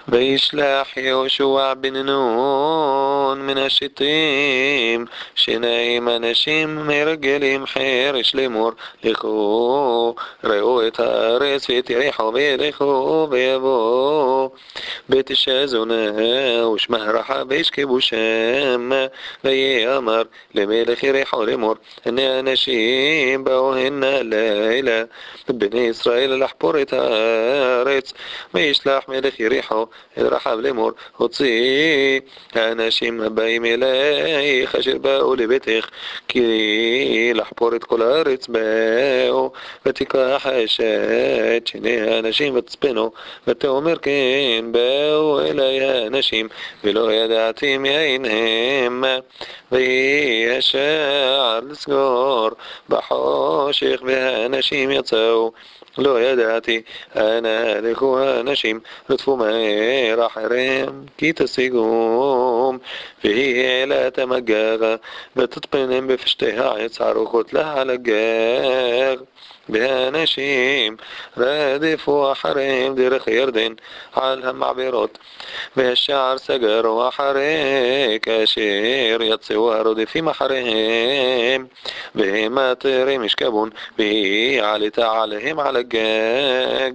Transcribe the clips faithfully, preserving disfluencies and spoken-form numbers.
וישלח יהושע בן נון מן השיטים שניים אנשים מרגלים חרש לאמור לכו ראו את הארץ ואת יריחו וילכו ויבואו בית שזונה ושמה רחה וישכבו שם ויאמר למלך יריחו לאמור הנה אנשים באו הנה לילה בני ישראל לחפור את הארץ וישלח מלך יריחו אל רחב לאמור הוציא האנשים הבאים אלייך אשר באו לביתך כי לחפור את כל הארץ באו ותיקח אשת שני האנשים ותצפנו ותאמר כן באו אלי האנשים ולא ידעתי מאין הם ויהי השער לסגור בחושך והאנשים יצאו לא ידעתי אנה לכו האנשים רדפו מהר אחריהם כי תשיגום והיא העלת המגרה ותטפנם בפשטי העץ ערוכות לה על הגר והאנשים רדפו אחריהם דרך ירדן על המעברות והשער סגרו אחרי כאשר יצאו הרודפים אחריהם והם עטרים ישכבון והיא עלתה עליהם על הגג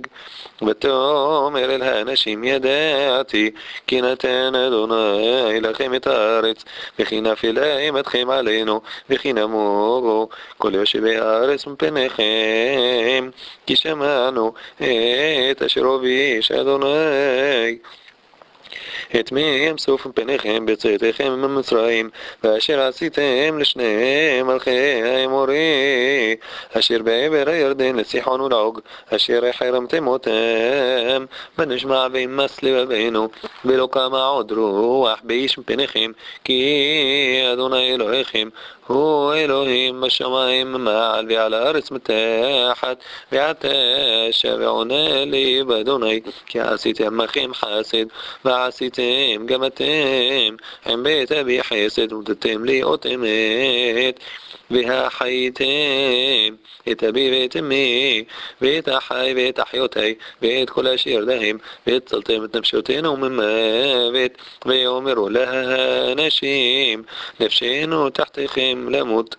ותאמר אל האנשים ידעתי כי נתן אדוני לכם את הארץ וכי נפילה אימתכם עלינו וכי נמוגו כל יושבי הארץ מפניכם כי שמענו את אשר הוביש אדוני את מי ימסוף מפניכם בצאתכם ממצרים ואשר עשיתם לשני מלכי האמורי אשר בעבר הירדן לסיחון ולעוג אשר החרמתם אותם ונשמע וימס לבבינו ולא קמה עוד רוח באיש מפניכם כי אדוני אלוהיכם הוא אלוהים בשמיים מעל ועל הארץ מתחת ועתה שבעונה לי באדוני כי עשיתם עמכם חסד ועשיתם גם אתם עם בית אבי חסד ונתתם לי אות אמת והחייתם את אבי ואת אמי ואת החי ואת אחיותי ואת כל אשר להם והצלתם את נפשותינו ממוות ויאמרו לאנשים נפשנו תחתיכם למות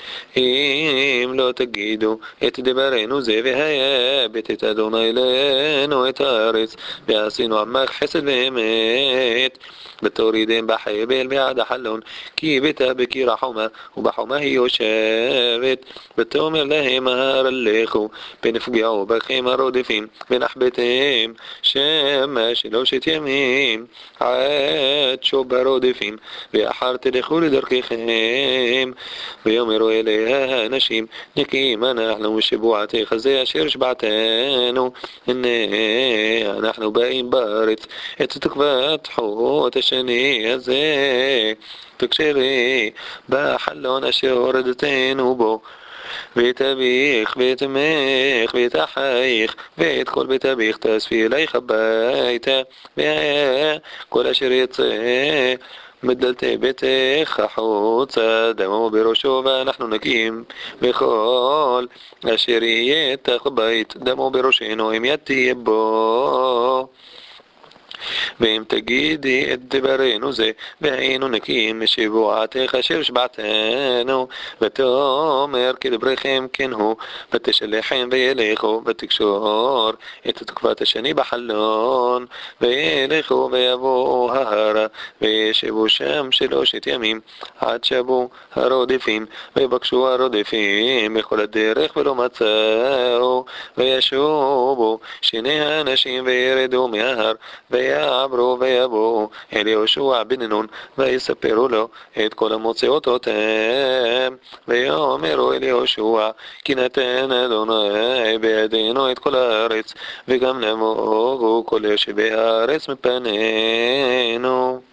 אם לא תגידו את דברנו זה והיבט את אדוני לנו את הארץ ועשינו עמך חסד ואמת ותורידם בחבל ועד החלון כי ביתה בקיר החומה ובחומה היא יושבת ותאמר להם ההר לכו ונפגעו בכם הרודפים ונחבטם שמה שלושת ימים עד שוב הרודפים ואחר תלכו לדרככם ויאמרו אליה האנשים נקיים אנחנו משבועתך זה אשר שבעתנו הנה אנחנו באים בארץ את תקוות חוט השני הזה תקשרי בחלון אשר הורדתנו בו ואת אביך ואת אמך ואת אחייך ואת כל בית אביך תאספי אלייך הביתה וכל אשר יצא מדלתי ביתך החוצה דמו בראשו ואנחנו נקים וכל אשר יהיה תח בית דמו בראשנו אם יד תהיה בו ואם תגידי את דברנו זה והיינו נקיים משבועתך אשר שבעתנו ותאמר כדבריכם כן הוא ותשלחם וילכו ותקשור את תקופת השני בחלון וילכו ויבואו ההרה וישבו שם שלושת ימים עד שבו הרודפים ויבקשו הרודפים בכל הדרך ולא מצאו וישובו שני האנשים וירדו מההר ויעברו ויבואו אל יהושע בן נון ויספרו לו את כל המוצאות אותם ויאמרו אל יהושע כי נתן אדוני בידינו את כל הארץ וגם נמוגו כל יושבי הארץ מפנינו